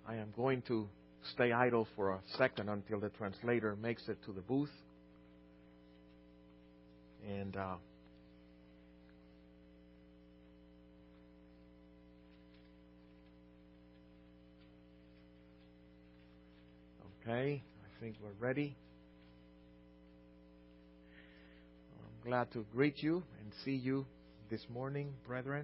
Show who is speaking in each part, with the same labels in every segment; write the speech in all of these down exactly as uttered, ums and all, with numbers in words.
Speaker 1: I am going to stay idle for a second until the translator makes it to the booth. And uh, okay, I think we're ready. I'm glad to greet you and see you this morning, brethren.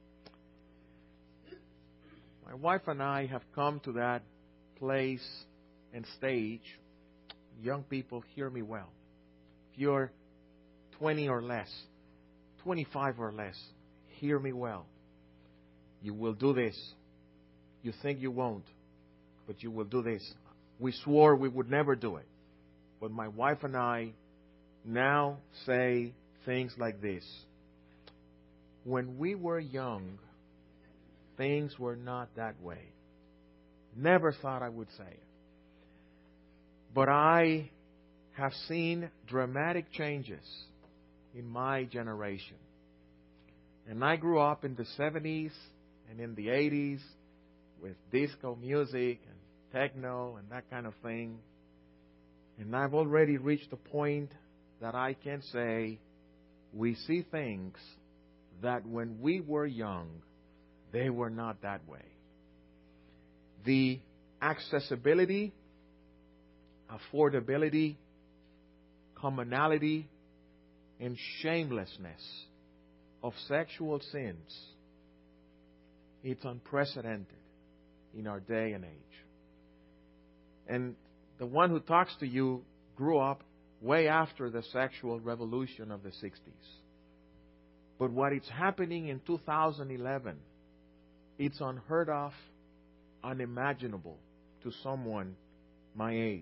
Speaker 1: My wife and I have come to that place and stage. Young people, hear me well. If you're twenty or less, twenty-five or less, hear me well. You will do this. You think you won't, but you will do this. We swore we would never do it. But my wife and I now say things like this. When we were young, things were not that way. Never thought I would say it. But I have seen dramatic changes in my generation. And I grew up in the seventies and in the eighties with disco music and techno and that kind of thing. And I've already reached a point that I can say we see things that when we were young, they were not that way. The accessibility, affordability, commonality, and shamelessness of sexual sins, it's unprecedented in our day and age. And the one who talks to you grew up way after the sexual revolution of the sixties. But what is happening in two thousand eleven, it's unheard of, unimaginable to someone my age.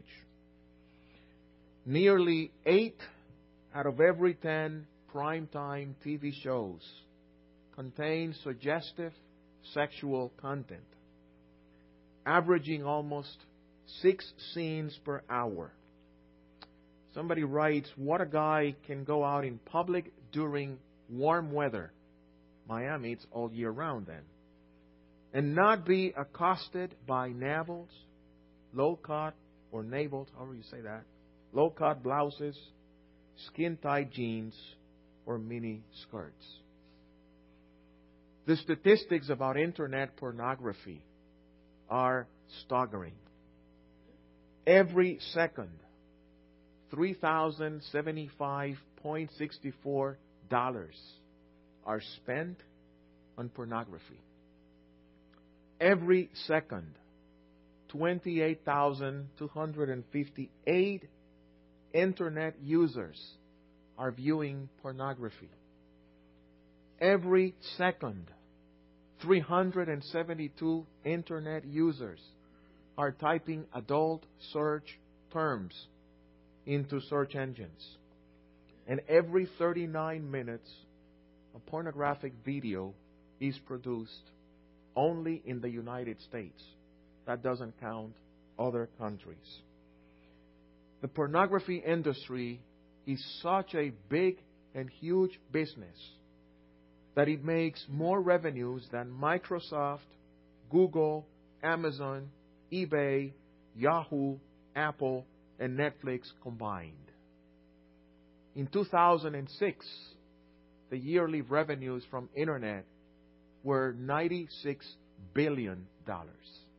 Speaker 1: Nearly eight out of every ten primetime T V shows contain suggestive sexual content, averaging almost six scenes per hour. Somebody writes, what a guy can go out in public during warm weather. Miami, it's all year round then. And not be accosted by navels, low-cut or navels, however you say that, low-cut blouses, skin-tight jeans, or mini skirts. The statistics about internet pornography are staggering. Every second, three thousand seventy-five dollars and sixty-four cents are spent on pornography. Every second, twenty-eight thousand two hundred fifty-eight internet users are viewing pornography. Every second, three hundred seventy-two internet users are typing adult search terms into search engines. And every thirty-nine minutes, a pornographic video is produced only in the United States. That doesn't count other countries. The pornography industry is such a big and huge business that it makes more revenues than Microsoft, Google, Amazon, eBay, Yahoo, Apple, and Netflix combined. In two thousand six, the yearly revenues from Internet were ninety-six billion dollars.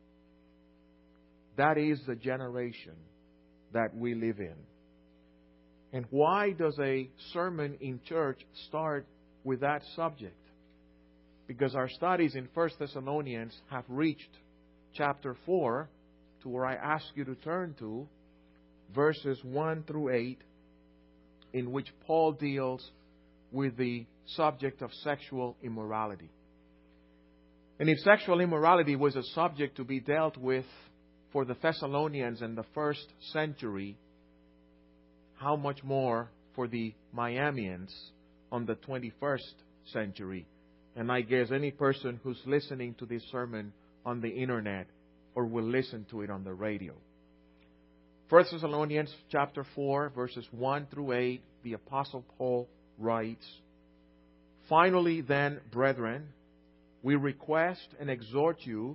Speaker 1: That is the generation that we live in. And why does a sermon in church start with that subject? Because our studies in First Thessalonians have reached chapter four, to where I ask you to turn to, verses one through eight, in which Paul deals with the subject of sexual immorality. And if sexual immorality was a subject to be dealt with for the Thessalonians in the first century, how much more for the Miamians on the twenty-first century? And I guess any person who's listening to this sermon on the internet or will listen to it on the radio. First Thessalonians chapter four, verses one through eight, the Apostle Paul writes, "Finally then, brethren, we request and exhort you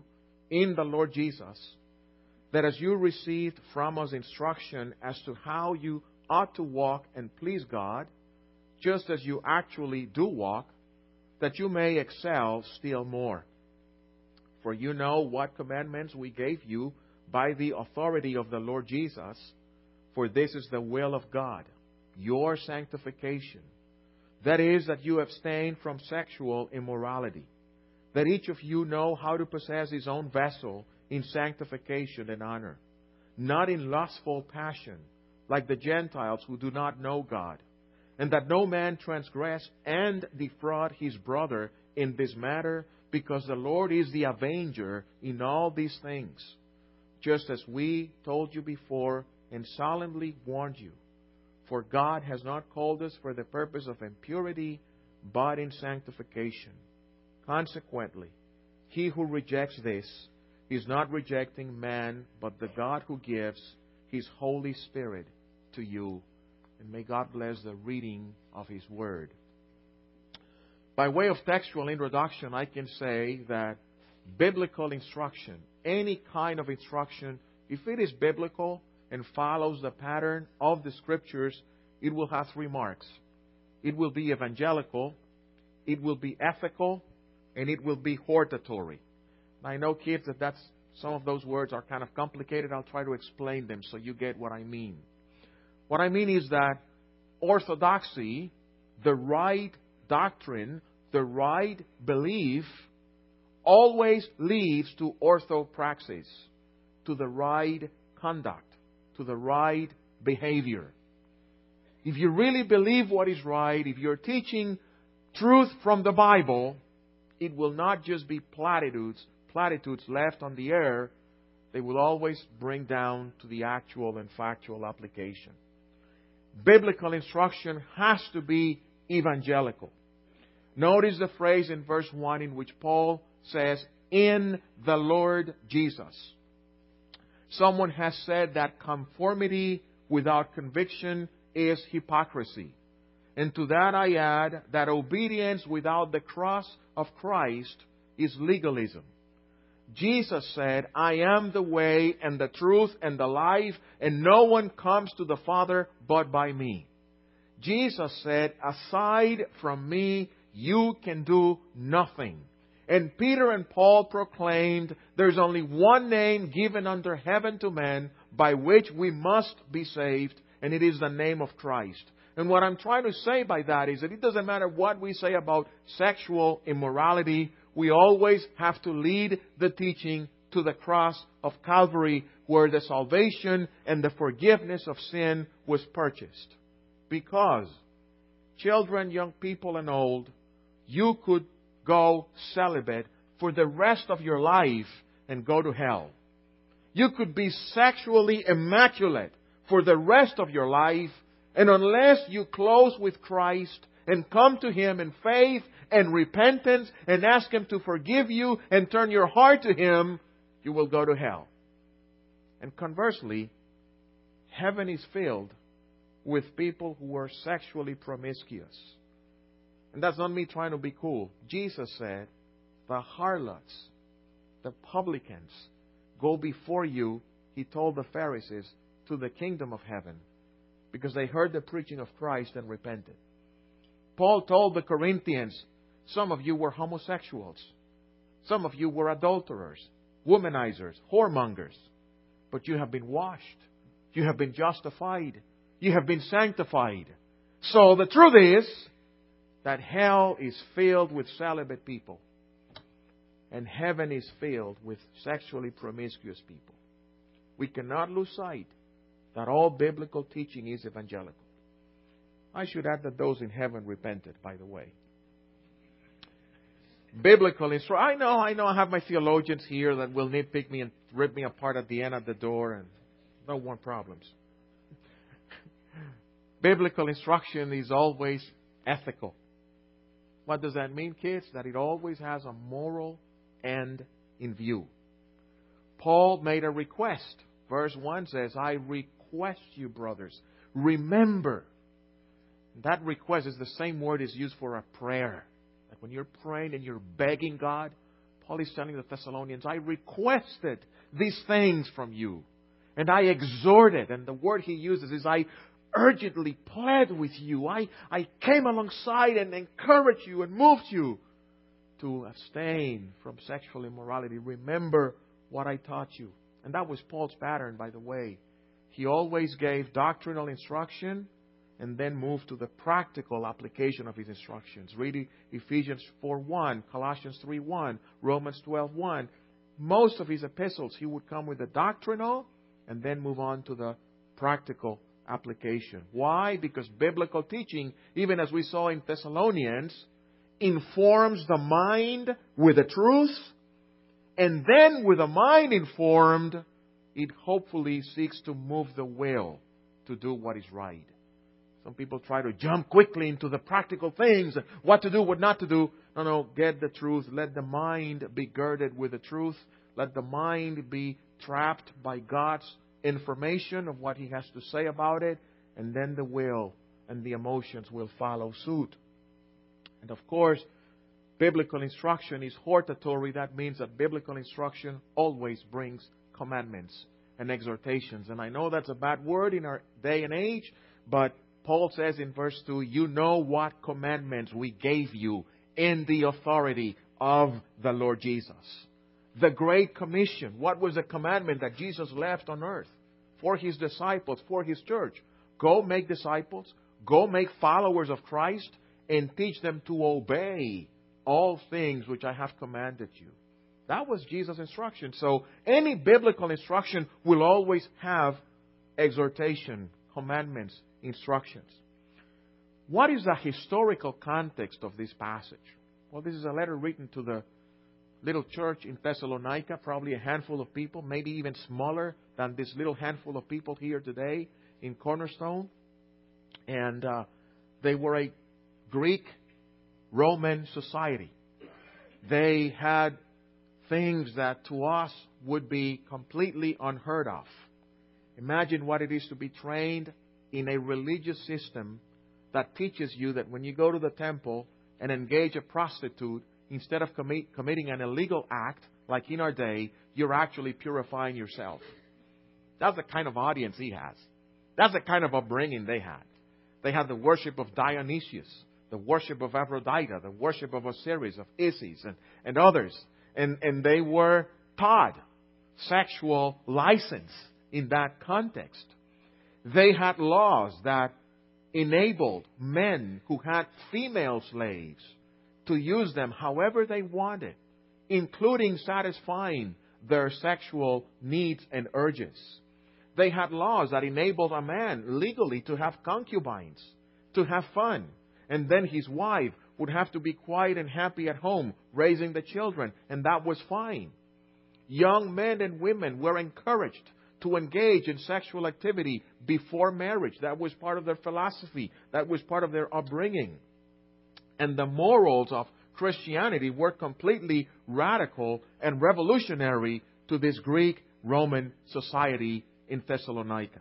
Speaker 1: in the Lord Jesus, that as you received from us instruction as to how you ought to walk and please God, just as you actually do walk, that you may excel still more. For you know what commandments we gave you by the authority of the Lord Jesus, for this is the will of God, your sanctification. That is, that you abstain from sexual immorality, that each of you know how to possess his own vessel in sanctification and honor, not in lustful passion, like the Gentiles who do not know God, and that no man transgress and defraud his brother in this matter, because the Lord is the avenger in all these things, just as we told you before and solemnly warned you. For God has not called us for the purpose of impurity, but in sanctification. Consequently, he who rejects this is not rejecting man, but the God who gives His Holy Spirit to you. And may God bless the reading of His Word. By way of textual introduction, I can say that biblical instruction, any kind of instruction, if it is biblical and follows the pattern of the Scriptures, it will have three marks. It will be evangelical, it will be ethical, and it will be hortatory. I know, kids, that that's, some of those words are kind of complicated. I'll try to explain them so you get what I mean. What I mean is that orthodoxy, the right doctrine, the right belief, always leads to orthopraxis, to the right conduct, to the right behavior. If you really believe what is right, if you're teaching truth from the Bible, it will not just be platitudes, platitudes left on the air. They will always bring down to the actual and factual application. Biblical instruction has to be evangelical. Notice the phrase in verse one in which Paul says, in the Lord Jesus. Someone has said that conformity without conviction is hypocrisy. And to that I add that obedience without the cross of Christ is legalism. Jesus said, I am the way and the truth and the life, and no one comes to the Father but by me. Jesus said, aside from me, you can do nothing. And Peter and Paul proclaimed, there's only one name given under heaven to men by which we must be saved, and it is the name of Christ. And what I'm trying to say by that is that it doesn't matter what we say about sexual immorality, we always have to lead the teaching to the cross of Calvary, where the salvation and the forgiveness of sin was purchased. Because, children, young people, and old, you could go celibate for the rest of your life and go to hell. You could be sexually immaculate for the rest of your life, and unless you close with Christ and come to Him in faith and repentance and ask Him to forgive you and turn your heart to Him, you will go to hell. And conversely, heaven is filled with people who are sexually promiscuous. And that's not me trying to be cool. Jesus said, the harlots, the publicans, go before you, He told the Pharisees, to the kingdom of heaven, because they heard the preaching of Christ and repented. Paul told the Corinthians, some of you were homosexuals. Some of you were adulterers, womanizers, whoremongers. But you have been washed. You have been justified. You have been sanctified. So the truth is that hell is filled with celibate people. And heaven is filled with sexually promiscuous people. We cannot lose sight that all biblical teaching is evangelical. I should add that those in heaven repented, by the way. Biblical instruction. I know, I know I have my theologians here that will nitpick me and rip me apart at the end of the door, and no more problems. Biblical instruction is always ethical. What does that mean, kids? That it always has a moral end in view. Paul made a request. Verse one says, I request you, brothers, remember. That request is the same word is used for a prayer. Like when you're praying and you're begging God Paul is telling the Thessalonians, I requested these things from you. And I exhorted. And the word he uses is, I urgently pled with you. I, I came alongside and encouraged you and moved you to abstain from sexual immorality. Remember what I taught you. And that was Paul's pattern, by the way. He always gave doctrinal instruction and then moved to the practical application of his instructions. Read Ephesians four one, Colossians three one, Romans twelve one. Most of his epistles, he would come with the doctrinal and then move on to the practical application. Why? Because biblical teaching, even as we saw in Thessalonians, informs the mind with the truth, and then with the mind informed, it hopefully seeks to move the will to do what is right. Some people try to jump quickly into the practical things, what to do, what not to do. No, no, get the truth. Let the mind be girded with the truth. Let the mind be trapped by God's information of what He has to say about it. And then the will and the emotions will follow suit. And of course, biblical instruction is hortatory. That means that biblical instruction always brings commandments and exhortations. And I know that's a bad word in our day and age, but Paul says in verse two, you know what commandments we gave you in the authority of the Lord Jesus. The Great Commission. What was the commandment that Jesus left on earth for His disciples, for His church? Go make disciples. Go make followers of Christ and teach them to obey all things which I have commanded you. That was Jesus' instruction. So any biblical instruction will always have exhortation, commandments, instructions. What is the historical context of this passage? Well, this is a letter written to the little church in Thessalonica, probably a handful of people, maybe even smaller than this little handful of people here today in Cornerstone. And uh, they were a Greek Roman society. They had things that to us would be completely unheard of. Imagine what it is to be trained in a religious system that teaches you that when you go to the temple and engage a prostitute, instead of commit, committing an illegal act, like in our day, you're actually purifying yourself. That's the kind of audience he has. That's the kind of upbringing they had. They had the worship of Dionysius, the worship of Aphrodite, the worship of Osiris, of Isis, and, and others. And, and they were taught sexual license in that context. They had laws that enabled men who had female slaves to use them however they wanted, including satisfying their sexual needs and urges. They had laws that enabled a man legally to have concubines, to have fun, and then his wife would have to be quiet and happy at home, raising the children, and that was fine. Young men and women were encouraged to engage in sexual activity before marriage. That was part of their philosophy. That was part of their upbringing. And the morals of Christianity were completely radical and revolutionary to this Greek Roman society in Thessalonica.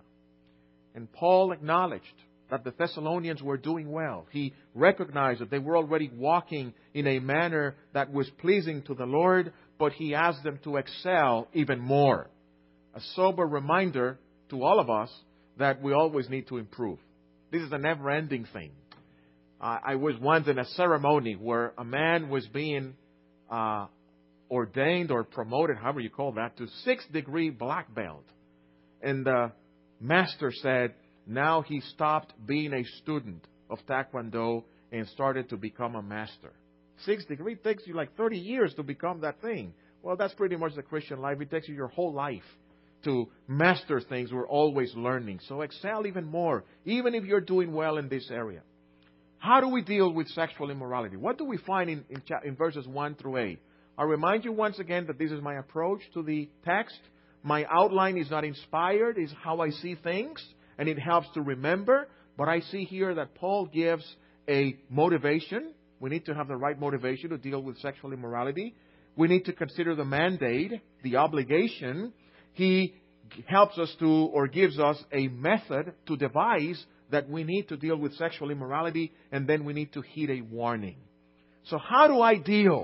Speaker 1: And Paul acknowledged that the Thessalonians were doing well. He recognized that they were already walking in a manner that was pleasing to the Lord, but he asked them to excel even more. A sober reminder to all of us that we always need to improve. This is a never-ending thing. Uh, I was once in a ceremony where a man was being uh, ordained or promoted, however you call that, to six-degree black belt. And the master said, now he stopped being a student of Taekwondo and started to become a master. Six degree takes you like thirty years to become that thing. Well, that's pretty much the Christian life. It takes you your whole life to master things. We're always learning. So excel even more, even if you're doing well in this area. How do we deal with sexual immorality? What do we find in, in, in verses one through eight? I'll remind you once again that this is my approach to the text. My outline is not inspired. It's how I see things. And it helps to remember. But I see here that Paul gives a motivation. We need to have the right motivation to deal with sexual immorality. We need to consider the mandate, the obligation. He helps us to, or gives us a method to devise that we need to deal with sexual immorality. And then we need to heed a warning. So how do I deal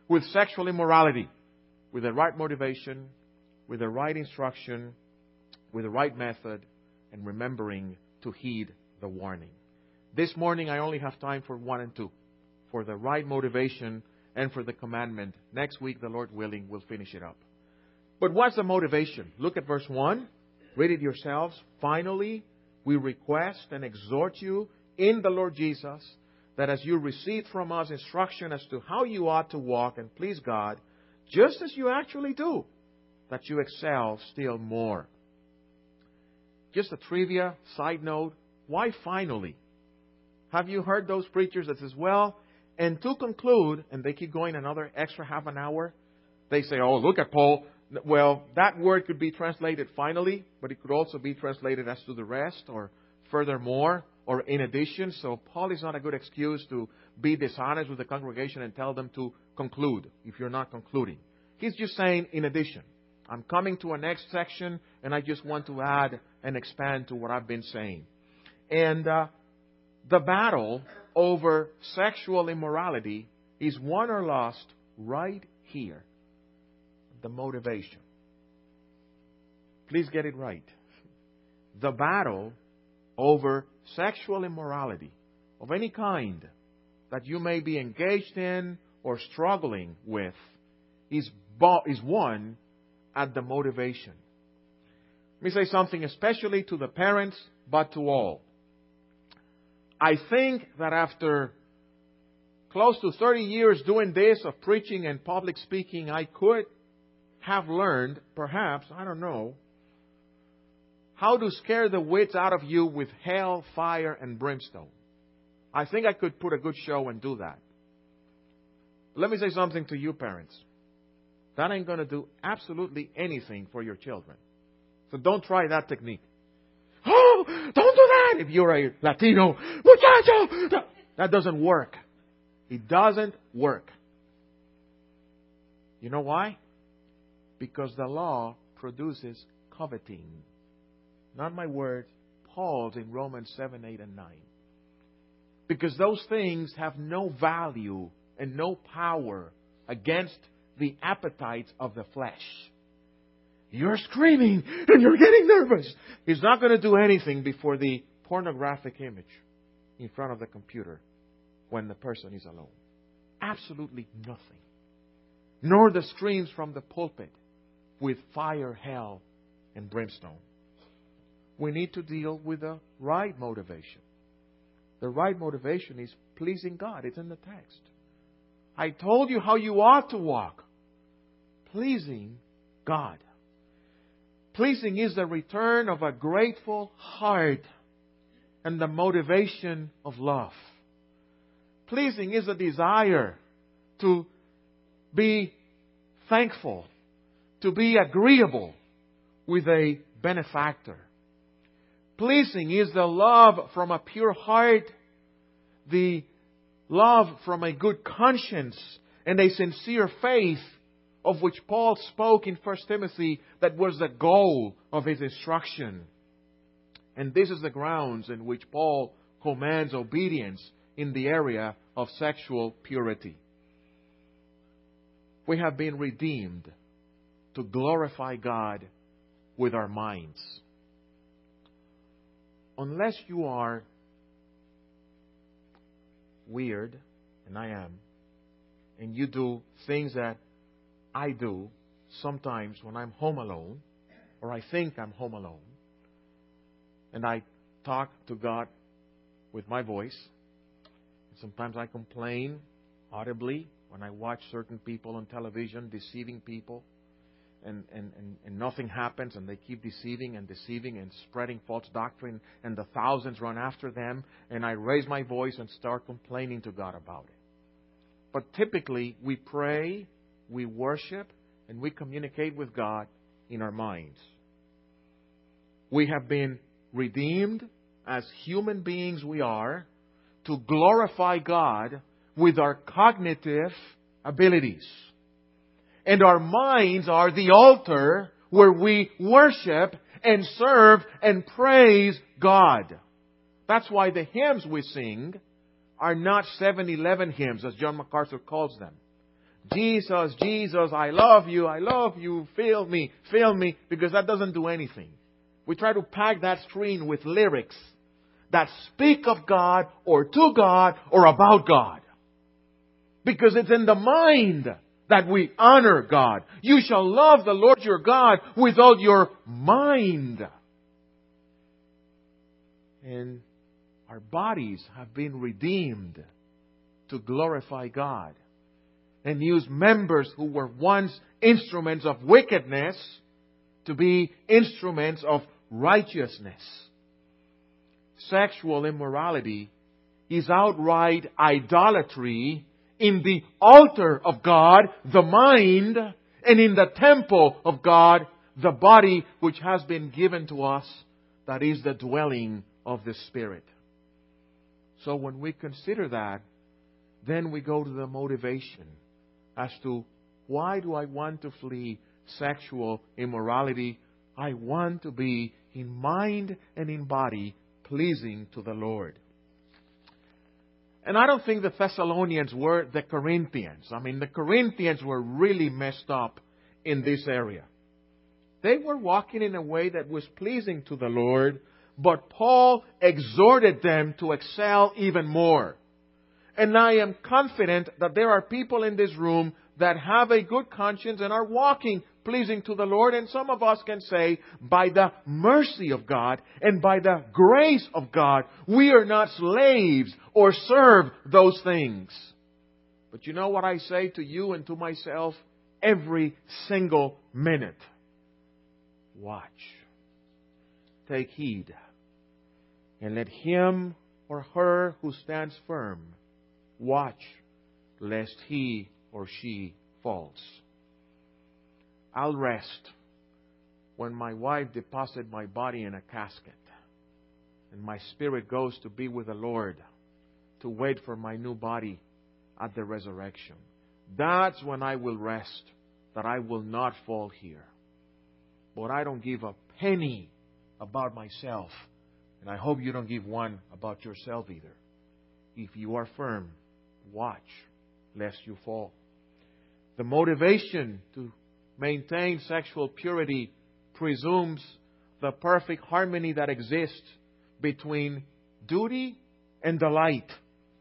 Speaker 1: with sexual immorality, with the right motivation, with the right instruction, with the right method, and remembering to heed the warning. This morning I only have time for one and two, for the right motivation and for the commandment. Next week, the Lord willing, we'll finish it up. But what's the motivation? Look at verse one. Read it yourselves. Finally, we request and exhort you in the Lord Jesus that as you receive from us instruction as to how you ought to walk and please God, just as you actually do, that you excel still more. Just a trivia side note. Why finally? Have you heard those preachers that says, well, and to conclude, and they keep going another extra half an hour, they say, oh, look at Paul. Well, that word could be translated finally, but it could also be translated as to the rest, or furthermore, or in addition. So Paul is not a good excuse to be dishonest with the congregation and tell them to conclude if you're not concluding. He's just saying in addition. I'm coming to a next section, and I just want to add and expand to what I've been saying. And uh, the battle over sexual immorality is won or lost right here. The motivation. Please get it right. The battle over sexual immorality of any kind that you may be engaged in or struggling with is, bo- is won at the motivation. Let me say something especially to the parents, but to all. I think that after close to thirty years doing this of preaching and public speaking, I could have learned, perhaps, I don't know, how to scare the wits out of you with hell, fire, and brimstone. I think I could put a good show and do that. Let me say something to you parents. That ain't going to do absolutely anything for your children. So don't try that technique. Oh, don't do that if you're a Latino. Muchacho! That doesn't work. It doesn't work. You know why? Because the law produces coveting. Not my words, Paul's in Romans seven, eight, and nine. Because those things have no value and no power against the appetites of the flesh. You're screaming and you're getting nervous. He's not going to do anything before the pornographic image in front of the computer when the person is alone. Absolutely nothing. Nor the screams from the pulpit with fire, hell, and brimstone. We need to deal with the right motivation. The right motivation is pleasing God. It's in the text. I told you how you ought to walk. Pleasing God. Pleasing is the return of a grateful heart and the motivation of love. Pleasing is a desire to be thankful, to be agreeable with a benefactor. Pleasing is the love from a pure heart, the love from a good conscience, and a sincere faith, of which Paul spoke in First Timothy, that was the goal of his instruction. And this is the grounds in which Paul commands obedience in the area of sexual purity. We have been redeemed to glorify God with our minds. Unless you are weird, and I am, and you do things that I do sometimes when I'm home alone, or I think I'm home alone, and I talk to God with my voice. Sometimes I complain audibly when I watch certain people on television deceiving people, and, and, and, and nothing happens, and they keep deceiving and deceiving and spreading false doctrine, and the thousands run after them, and I raise my voice and start complaining to God about it. But typically, we pray, we worship, and we communicate with God in our minds. We have been redeemed as human beings we are to glorify God with our cognitive abilities. And our minds are the altar where we worship and serve and praise God. That's why the hymns we sing are not seven eleven hymns, as John MacArthur calls them. Jesus, Jesus, I love you, I love you, fill me, fill me, because that doesn't do anything. We try to pack that screen with lyrics that speak of God or to God or about God. Because it's in the mind that we honor God. You shall love the Lord your God with all your mind. And our bodies have been redeemed to glorify God. And use members who were once instruments of wickedness to be instruments of righteousness. Sexual immorality is outright idolatry in the altar of God, the mind, and in the temple of God, the body which has been given to us, that is the dwelling of the Spirit. So when we consider that, then we go to the motivation as to why do I want to flee sexual immorality? I want to be in mind and in body pleasing to the Lord. And I don't think the Thessalonians were the Corinthians. I mean, the Corinthians were really messed up in this area. They were walking in a way that was pleasing to the Lord, but Paul exhorted them to excel even more. And I am confident that there are people in this room that have a good conscience and are walking pleasing to the Lord. And some of us can say, by the mercy of God and by the grace of God, we are not slaves or serve those things. But you know what I say to you and to myself every single minute? Watch. Take heed. And let him or her who stands firm watch, lest he or she falls. I'll rest when my wife deposits my body in a casket and my spirit goes to be with the Lord to wait for my new body at the resurrection. That's when I will rest, that I will not fall here. But I don't give a penny about myself, and I hope you don't give one about yourself either. If you are firm, watch, lest you fall. The motivation to maintain sexual purity presumes the perfect harmony that exists between duty and delight.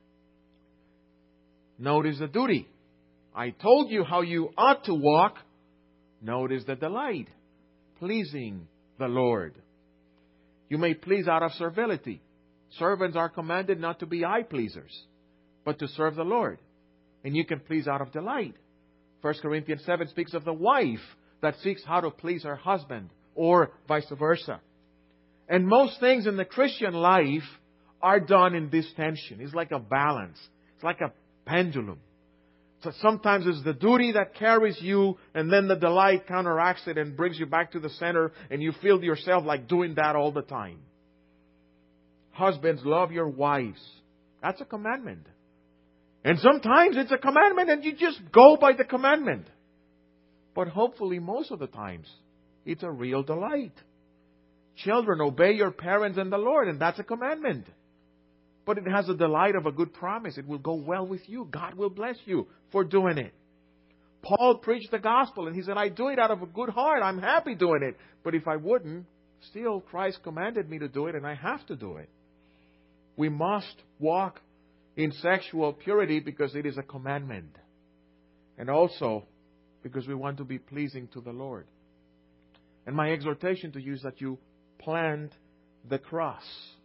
Speaker 1: Notice the duty. I told you how you ought to walk. Notice the delight. Pleasing the Lord. You may please out of servility. Servants are commanded not to be eye pleasers, but to serve the Lord. And you can please out of delight. First Corinthians seven speaks of the wife that seeks how to please her husband, or vice versa. And most things in the Christian life are done in this tension. It's like a balance. It's like a pendulum. So sometimes it's the duty that carries you, and then the delight counteracts it and brings you back to the center, and you feel yourself like doing that all the time. Husbands, love your wives. That's a commandment. And sometimes it's a commandment and you just go by the commandment. But hopefully most of the times it's a real delight. Children, obey your parents and the Lord, and that's a commandment. But it has a delight of a good promise. It will go well with you. God will bless you for doing it. Paul preached the gospel and he said, I do it out of a good heart. I'm happy doing it. But if I wouldn't, still Christ commanded me to do it and I have to do it. We must walk in sexual purity because it is a commandment. And also because we want to be pleasing to the Lord. And my exhortation to you is that you plant the cross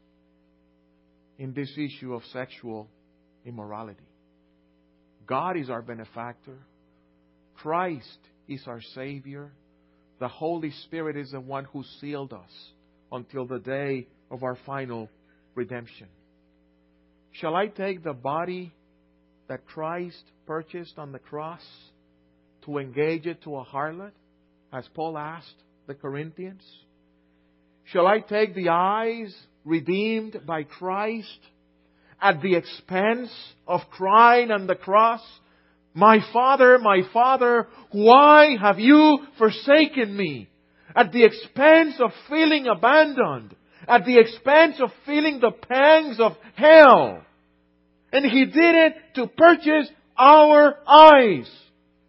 Speaker 1: in this issue of sexual immorality. God is our benefactor. Christ is our Savior. The Holy Spirit is the one who sealed us until the day of our final redemption. Shall I take the body that Christ purchased on the cross to engage it to a harlot, as Paul asked the Corinthians? Shall I take the eyes redeemed by Christ at the expense of crying on the cross, My Father, my Father, why have you forsaken me? At the expense of feeling abandoned, at the expense of feeling the pangs of hell. And He did it to purchase our eyes.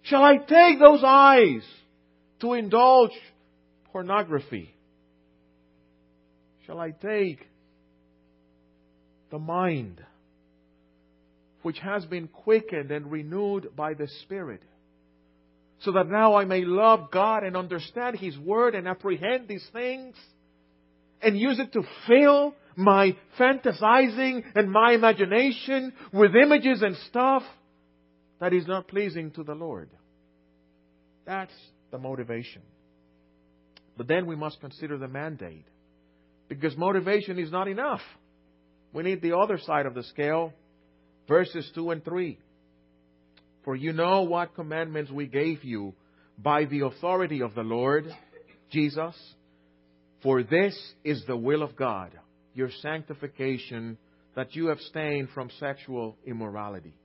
Speaker 1: Shall I take those eyes to indulge pornography? Shall I take the mind, which has been quickened and renewed by the Spirit, so that now I may love God and understand His Word and apprehend these things, and use it to fill my fantasizing and my imagination with images and stuff that is not pleasing to the Lord? That's the motivation. But then we must consider the mandate, because motivation is not enough. We need the other side of the scale, verses two and three. For you know what commandments we gave you by the authority of the Lord Jesus. For this is the will of God, your sanctification, that you abstain from sexual immorality.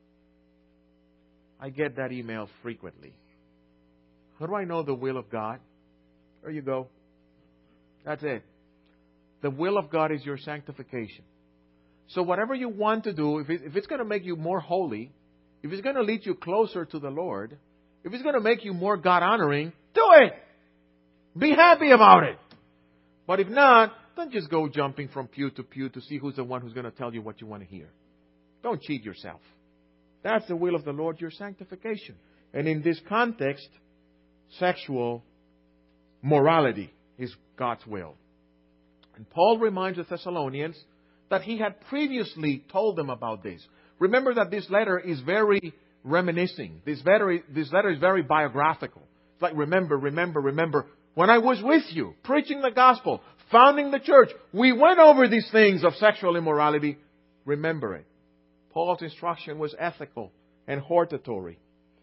Speaker 1: I get that email frequently. How do I know the will of God? There you go. That's it. The will of God is your sanctification. So whatever you want to do, if, it, if it's going to make you more holy, if it's going to lead you closer to the Lord, if it's going to make you more God-honoring, do it! Be happy about it! But if not, don't just go jumping from pew to pew to see who's the one who's going to tell you what you want to hear. Don't cheat yourself. That's the will of the Lord, your sanctification. And in this context, sexual morality is God's will. And Paul reminds the Thessalonians that he had previously told them about this. Remember that this letter is very reminiscing. This letter, this letter is very biographical. It's like, remember, remember, remember. When I was with you, preaching the gospel, founding the church, we went over these things of sexual immorality. Remember it. Paul's instruction was ethical and hortatory.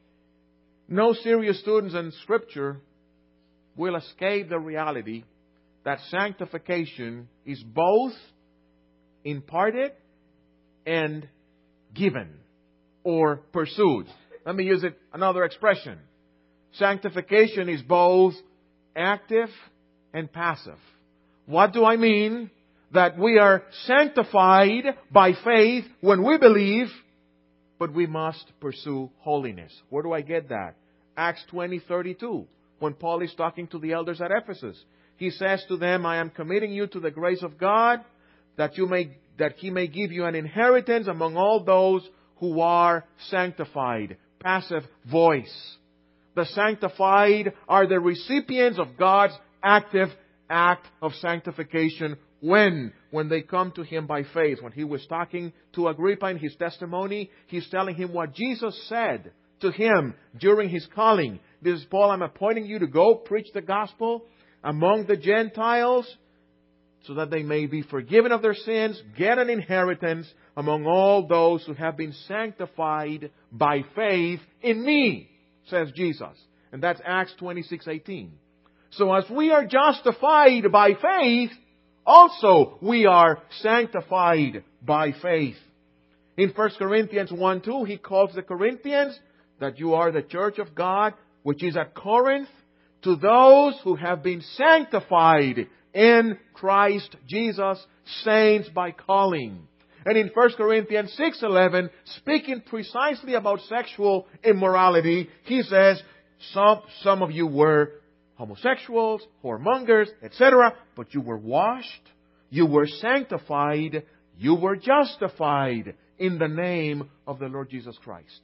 Speaker 1: No serious students in Scripture will escape the reality that sanctification is both imparted and given or pursued. Let me use it another expression. Sanctification is both active and passive. What do I mean? That we are sanctified by faith when we believe, but we must pursue holiness. Where do I get that? Acts twenty thirty-two. When Paul is talking to the elders at Ephesus, he says to them, I am committing you to the grace of God, that you may that He may give you an inheritance among all those who are sanctified. Passive voice. The sanctified are the recipients of God's active act of sanctification. When? When they come to Him by faith. When He was talking to Agrippa in his testimony, He's telling him what Jesus said to him during His calling. This is Paul, I'm appointing you to go preach the gospel among the Gentiles, so that they may be forgiven of their sins, get an inheritance among all those who have been sanctified by faith in me, says Jesus. And that's Acts twenty-six eighteen. So as we are justified by faith, also we are sanctified by faith. In First Corinthians one two, he calls the Corinthians that you are the church of God, which is at Corinth, to those who have been sanctified in Christ Jesus, saints by calling. And in First Corinthians six eleven, speaking precisely about sexual immorality, he says, some, some of you were homosexuals, whoremongers, et cetera, but you were washed, you were sanctified, you were justified in the name of the Lord Jesus Christ.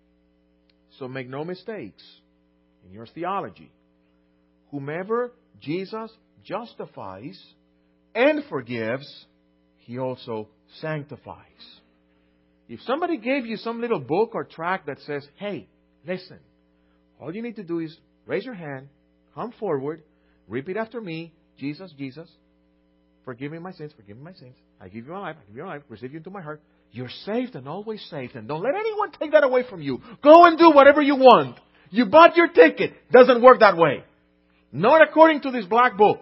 Speaker 1: So make no mistakes in your theology. Whomever Jesus justifies and forgives, He also sanctifies. If somebody gave you some little book or tract that says, hey, listen, all you need to do is raise your hand, come forward, repeat after me, Jesus, Jesus, forgive me my sins, forgive me my sins. I give you my life, I give you my life, receive you into my heart. You're saved and always saved, and don't let anyone take that away from you. Go and do whatever you want. You bought your ticket. Doesn't work that way. Not according to this black book.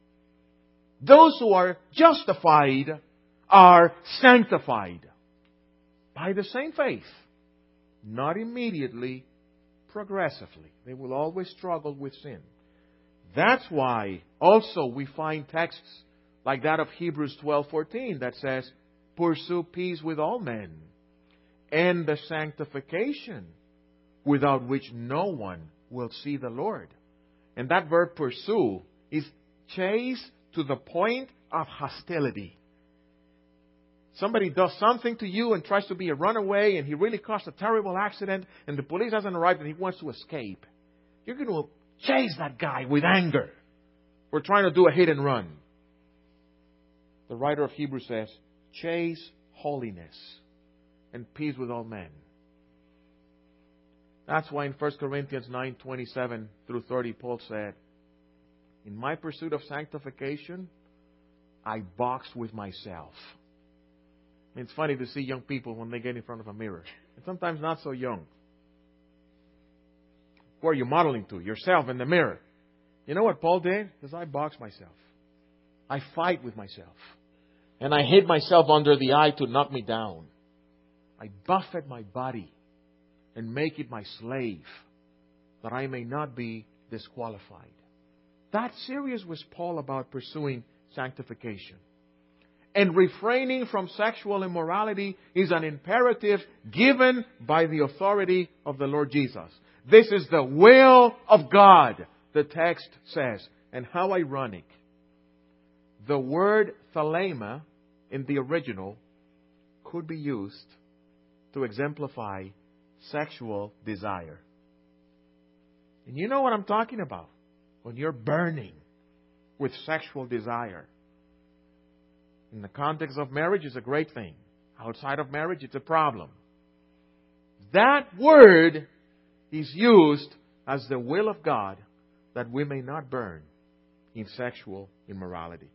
Speaker 1: Those who are justified are sanctified by the same faith. Not immediately, progressively. They will always struggle with sin. That's why also we find texts like that of Hebrews twelve fourteen that says, pursue peace with all men and the sanctification without which no one will see the Lord. And that verb pursue is chase to the point of hostility. Somebody does something to you and tries to be a runaway, and he really caused a terrible accident, and the police hasn't arrived and he wants to escape. You're going to chase that guy with anger for trying to do a hit and run. The writer of Hebrews says, chase holiness and peace with all men. That's why in First Corinthians nine, twenty-seven through thirty, Paul said, in my pursuit of sanctification, I box with myself. It's funny to see young people when they get in front of a mirror. And sometimes not so young. Who are you modeling to? Yourself in the mirror. You know what Paul did? He says, I box myself. I fight with myself. And I hit myself under the eye to knock me down. I buffet my body and make it my slave, that I may not be disqualified. That serious was Paul about pursuing sanctification. And refraining from sexual immorality is an imperative given by the authority of the Lord Jesus. This is the will of God, the text says. And how ironic. The word thelema in the original could be used to exemplify sexual desire. And you know what I'm talking about. When you're burning with sexual desire. In the context of marriage, it's a great thing. Outside of marriage, it's a problem. That word is used as the will of God that we may not burn in sexual immorality.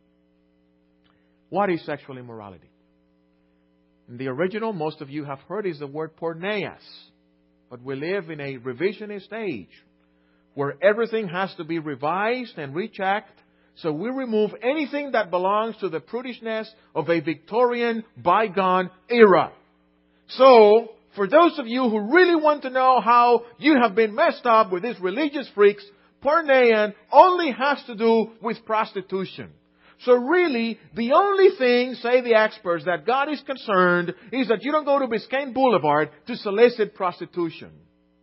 Speaker 1: What is sexual immorality? In the original, most of you have heard, is the word porneas. But we live in a revisionist age where everything has to be revised and rechecked. So we remove anything that belongs to the prudishness of a Victorian bygone era. So, for those of you who really want to know how you have been messed up with these religious freaks, porneia only has to do with prostitution. So really, the only thing, say the experts, that God is concerned is that you don't go to Biscayne Boulevard to solicit prostitution.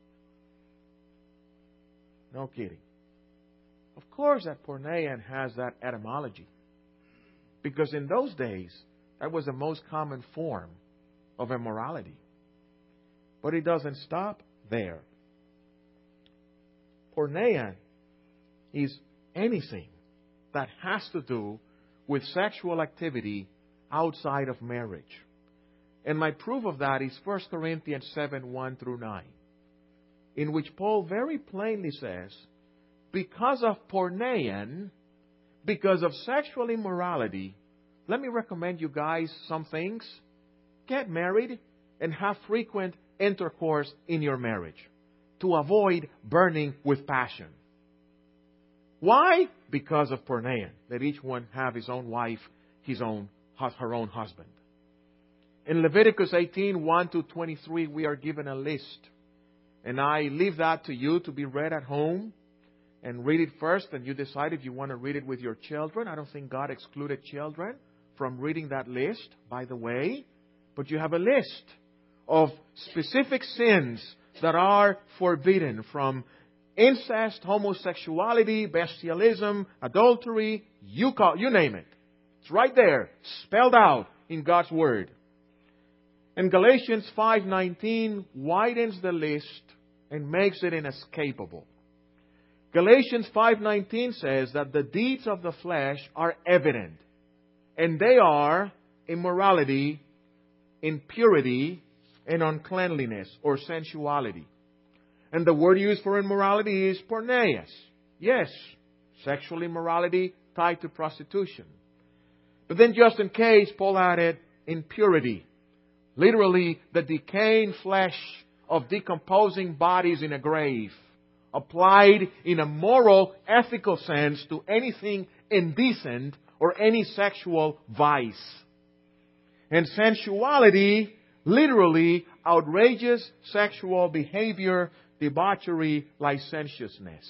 Speaker 1: No kidding. Of course that porneia has that etymology. Because in those days, that was the most common form of immorality. But it doesn't stop there. Porneia is anything that has to do with sexual activity outside of marriage. And my proof of that is First Corinthians seven, one through nine. In which Paul very plainly says, because of porneia, because of sexual immorality, let me recommend you guys some things. Get married and have frequent intercourse in your marriage to avoid burning with passion. Why? Because of porneia. Let each one have his own wife, his own, her own husband. In Leviticus eighteen, one to twenty-three, we are given a list. And I leave that to you to be read at home. And read it first, and you decide if you want to read it with your children. I don't think God excluded children from reading that list, by the way. But you have a list of specific sins that are forbidden, from incest, homosexuality, bestialism, adultery, you call, you name it. It's right there, spelled out in God's Word. And Galatians five nineteen widens the list and makes it inescapable. Galatians five nineteen says that the deeds of the flesh are evident. And they are immorality, impurity, and uncleanliness or sensuality. And the word used for immorality is porneia. Yes, sexual immorality tied to prostitution. But then just in case, Paul added impurity. Literally, the decaying flesh of decomposing bodies in a grave. Applied in a moral, ethical sense to anything indecent or any sexual vice. And sensuality, literally, outrageous sexual behavior, debauchery, licentiousness.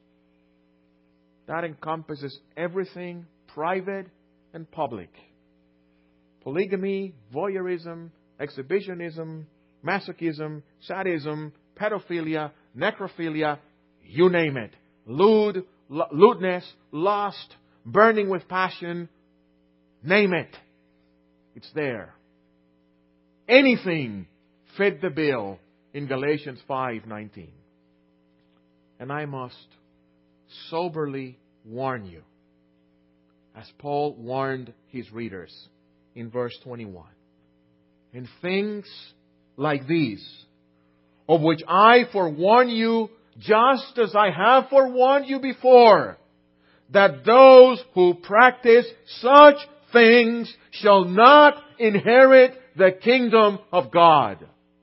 Speaker 1: That encompasses everything private and public. Polygamy, voyeurism, exhibitionism, masochism, sadism, pedophilia, necrophilia, you name it. Lewd, lewdness, lust, burning with passion, name it. It's there. Anything fit the bill in Galatians five nineteen. And I must soberly warn you, as Paul warned his readers in verse twenty-one. And things like these, of which I forewarn you, just as I have forewarned you before, that those who practice such things shall not inherit the kingdom of God.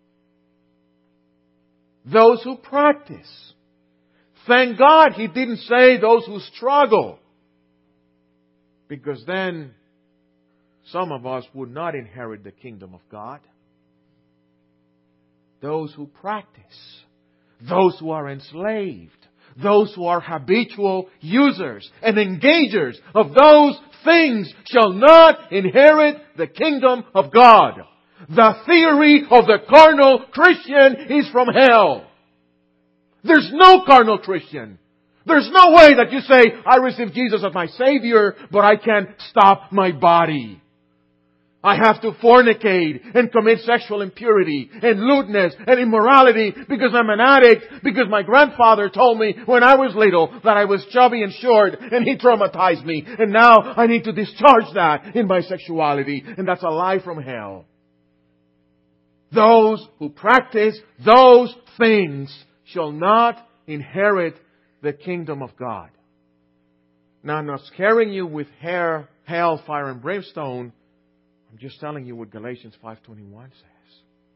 Speaker 1: Those who practice. Thank God He didn't say those who struggle. Because then some of us would not inherit the kingdom of God. Those who practice. Those who are enslaved. Those who are habitual users and engagers of those things shall not inherit the kingdom of God. The theory of the carnal Christian is from hell. There's no carnal Christian. There's no way that you say, I received Jesus as my Savior, but I can't stop my body. I have to fornicate and commit sexual impurity and lewdness and immorality because I'm an addict, because my grandfather told me when I was little that I was chubby and short and he traumatized me. And now I need to discharge that in my sexuality. And that's a lie from hell. Those who practice those things shall not inherit the kingdom of God. Now I'm not scaring you with hair, hell, fire and brimstone. I'm just telling you what Galatians five twenty-one says.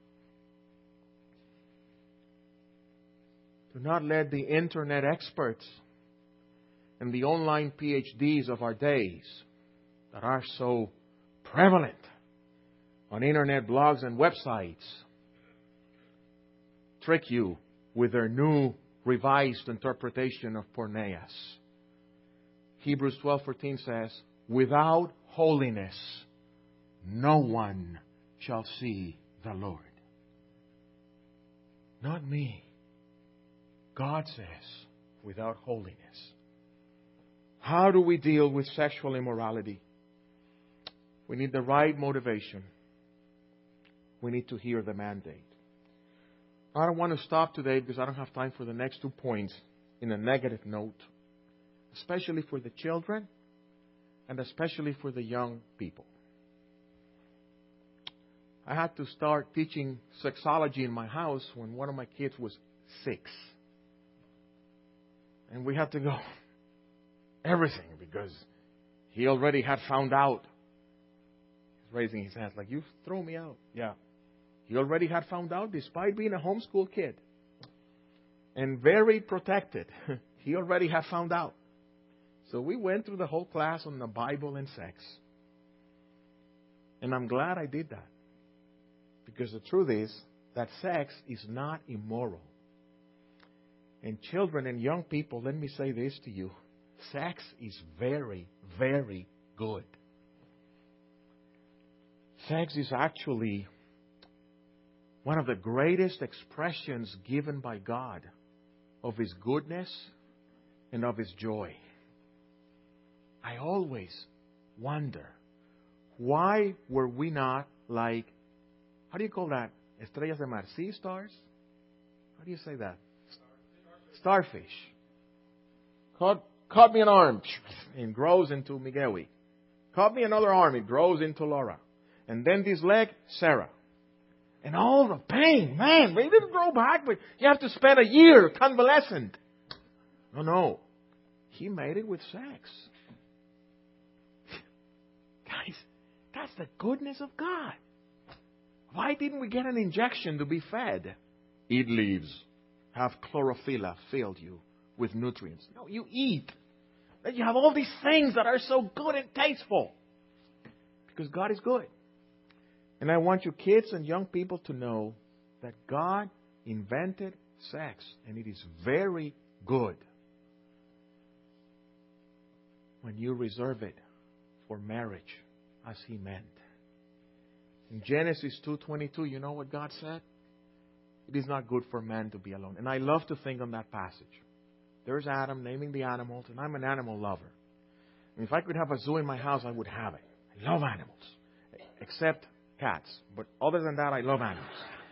Speaker 1: Do not let the internet experts and the online P H Ds of our days that are so prevalent on internet blogs and websites trick you with their new revised interpretation of porneas. Hebrews twelve fourteen says, without holiness no one shall see the Lord. Not me. God says, without holiness. How do we deal with sexual immorality? We need the right motivation. We need to hear the mandate. I don't want to stop today because I don't have time for the next two points in a negative note, especially for the children and especially for the young people. I had to start teaching sexology in my house when one of my kids was six. And we had to go everything because he already had found out. He's raising his hands like, you throw me out. Yeah. He already had found out despite being a homeschool kid. And very protected. He already had found out. So we went through the whole class on the Bible and sex. And I'm glad I did that. Because the truth is that sex is not immoral. And children and young people, let me say this to you. Sex is very, very good. Sex is actually one of the greatest expressions given by God of His goodness and of His joy. I always wonder, why were we not like, how do you call that? Estrellas de mar, sea stars? How do you say that? Starfish. Caught, caught me an arm, and grows into Migueli. Caught me another arm, it grows into Laura. And then this leg, Sarah. And all the pain, man, they didn't grow back, but you have to spend a year convalescent. No, no. He made it with sex. Guys, that's the goodness of God. Why didn't we get an injection to be fed? Eat leaves. Have chlorophyll filled you with nutrients. No, you eat. Then you have all these things that are so good and tasteful. Because God is good. And I want you kids and young people to know that God invented sex. And it is very good when you reserve it for marriage as He meant. In Genesis two twenty-two, you know what God said? It is not good for man to be alone. And I love to think on that passage. There's Adam naming the animals, and I'm an animal lover. And if I could have a zoo in my house, I would have it. I love animals. Except cats. But other than that, I love animals.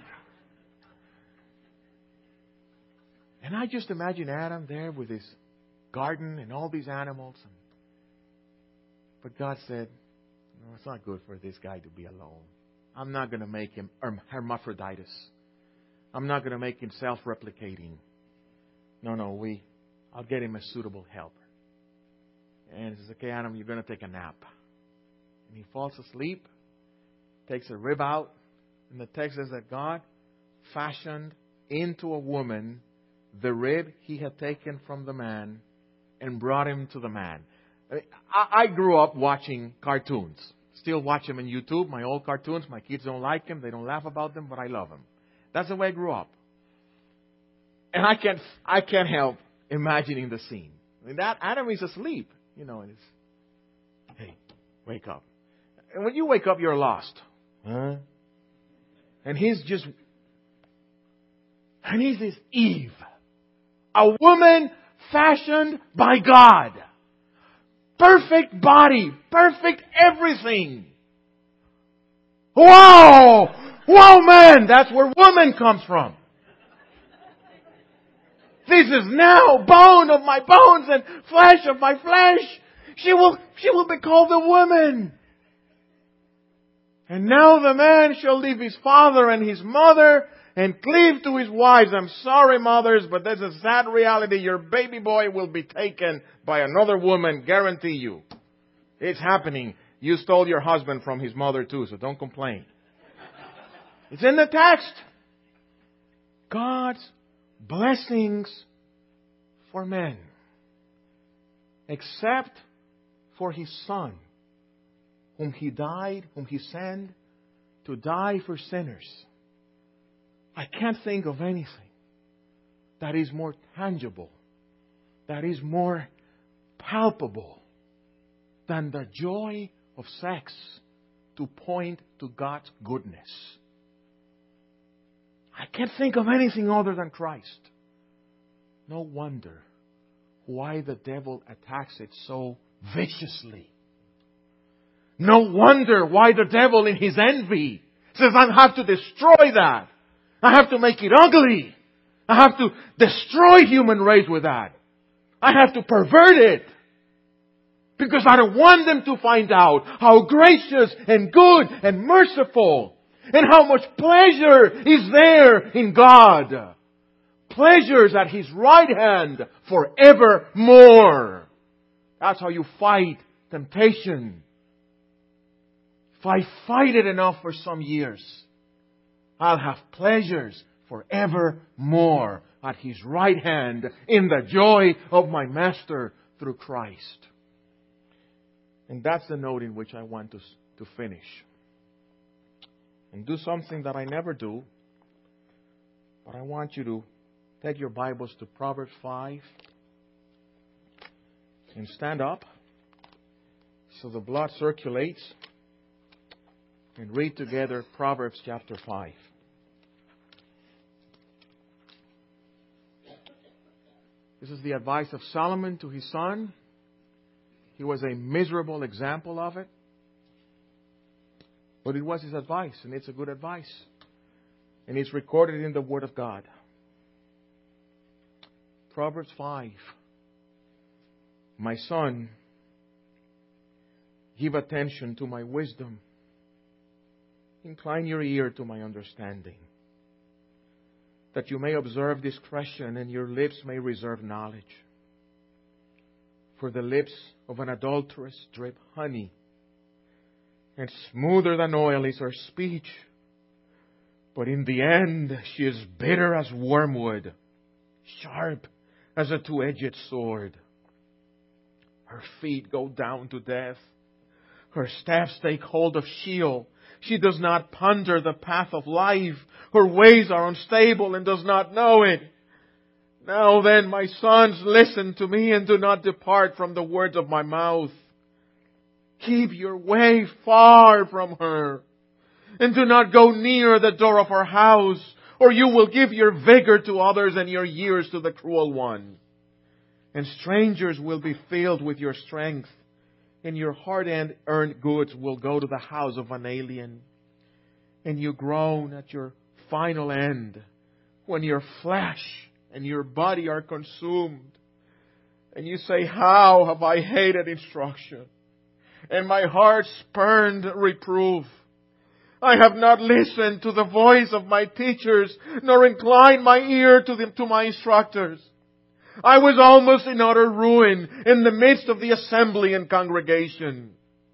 Speaker 1: And I just imagine Adam there with his garden and all these animals. But God said, no, it's not good for this guy to be alone. I'm not going to make him hermaphroditus. I'm not going to make him self-replicating. No, no, we, I'll get him a suitable helper. And he says, okay, Adam, you're going to take a nap. And he falls asleep, takes a rib out, and the text says that God fashioned into a woman the rib he had taken from the man and brought him to the man. I, I grew up watching cartoons. Still watch them on YouTube, my old cartoons. My kids don't like them. They don't laugh about them, but I love them. That's the way I grew up. And I can't, I can't help imagining the scene. I mean, that Adam is asleep, you know, and it's, hey, wake up. And when you wake up, you're lost. Huh? And he's just, and he's this Eve. A woman fashioned by God. Perfect body. Perfect everything. Wow! Wow, man! That's where woman comes from. This is now bone of my bones and flesh of my flesh. She will, she will be called a woman. And now the man shall leave his father and his mother and cleave to his wives. I'm sorry, mothers, but that's a sad reality. Your baby boy will be taken by another woman, guarantee you. It's happening. You stole your husband from his mother too, so don't complain. It's in the text. God's blessings for men. Except for His Son, whom He died, whom He sent to die for sinners. I can't think of anything that is more tangible, that is more palpable than the joy of sex to point to God's goodness. I can't think of anything other than Christ. No wonder why the devil attacks it so viciously. No wonder why the devil in his envy says, I have to destroy that. I have to make it ugly. I have to destroy human race with that. I have to pervert it. Because I don't want them to find out how gracious and good and merciful and how much pleasure is there in God. Pleasures at His right hand forevermore. That's how you fight temptation. If I fight it enough for some years, I'll have pleasures forevermore at His right hand in the joy of my Master through Christ. And that's the note in which I want to, to finish. And do something that I never do. But I want you to take your Bibles to Proverbs five. And stand up so the blood circulates. And read together Proverbs chapter five. This is the advice of Solomon to his son. He was a miserable example of it. But it was his advice, and it's a good advice. And it's recorded in the Word of God. Proverbs five. My son, give attention to my wisdom. Incline your ear to my understanding, that you may observe discretion and your lips may reserve knowledge. For the lips of an adulteress drip honey, and smoother than oil is her speech. But in the end she is bitter as wormwood, sharp as a two-edged sword. Her feet go down to death. Her steps take hold of Sheol. She does not ponder the path of life. Her ways are unstable and does not know it. Now then, my sons, listen to me and do not depart from the words of my mouth. Keep your way far from her, and do not go near the door of her house, or you will give your vigor to others and your years to the cruel one. And strangers will be filled with your strength, and your hard-earned goods will go to the house of an alien. And you groan at your final end, when your flesh and your body are consumed. And you say, how have I hated instruction, and my heart spurned reproof. I have not listened to the voice of my teachers, nor inclined my ear to them, to my instructors. I was almost in utter ruin in the midst of the assembly and congregation.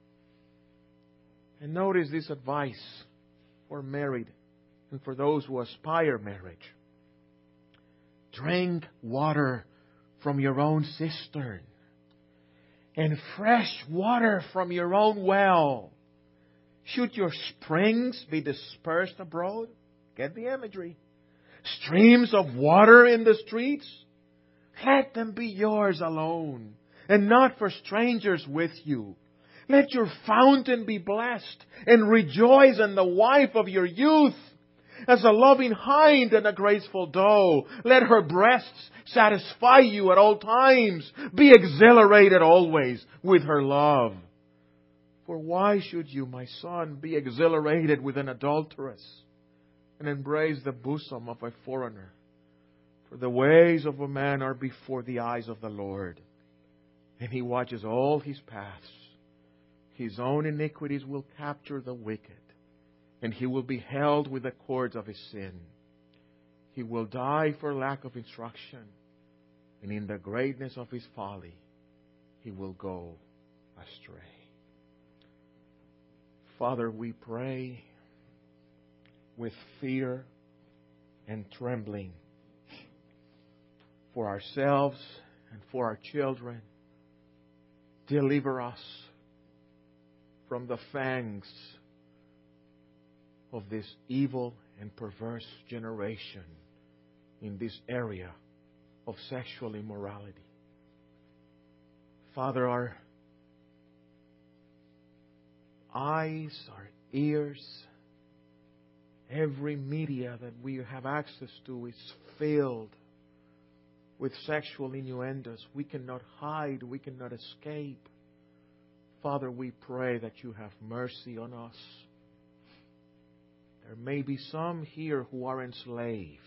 Speaker 1: And notice this advice for married and for those who aspire marriage. Drink water from your own cistern, and fresh water from your own well. Should your springs be dispersed abroad? Get the imagery. Streams of water in the streets? Let them be yours alone, and not for strangers with you. Let your fountain be blessed, and rejoice in the wife of your youth. As a loving hind and a graceful doe, let her breasts satisfy you at all times. Be exhilarated always with her love. For why should you, my son, be exhilarated with an adulteress and embrace the bosom of a foreigner? For the ways of a man are before the eyes of the Lord, and He watches all his paths. His own iniquities will capture the wicked, and he will be held with the cords of his sin. He will die for lack of instruction, and in the greatness of his folly he will go astray. Father, we pray with fear and trembling for ourselves and for our children. Deliver us from the fangs of this evil and perverse generation in this area of sexual immorality. Father, our eyes, our ears, every media that we have access to is filled with sexual innuendos. We cannot hide. We cannot escape. Father, we pray that you have mercy on us. There may be some here who are enslaved,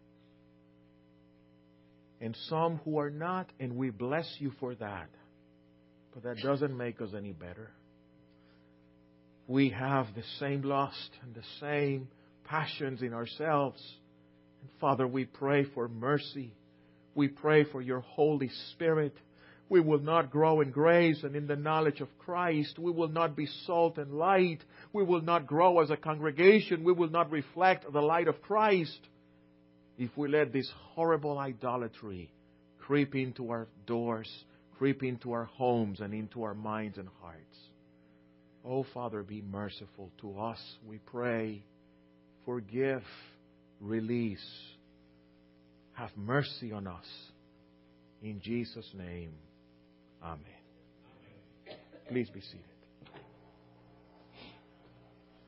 Speaker 1: and some who are not, and we bless you for that. But that doesn't make us any better. We have the same lust and the same passions in ourselves. And Father, we pray for mercy. We pray for your Holy Spirit. We will not grow in grace and in the knowledge of Christ. We will not be salt and light. We will not grow as a congregation. We will not reflect the light of Christ if we let this horrible idolatry creep into our doors, creep into our homes and into our minds and hearts. Oh, Father, be merciful to us, we pray. Forgive, release. Have mercy on us. In Jesus' name, amen. Please be seated.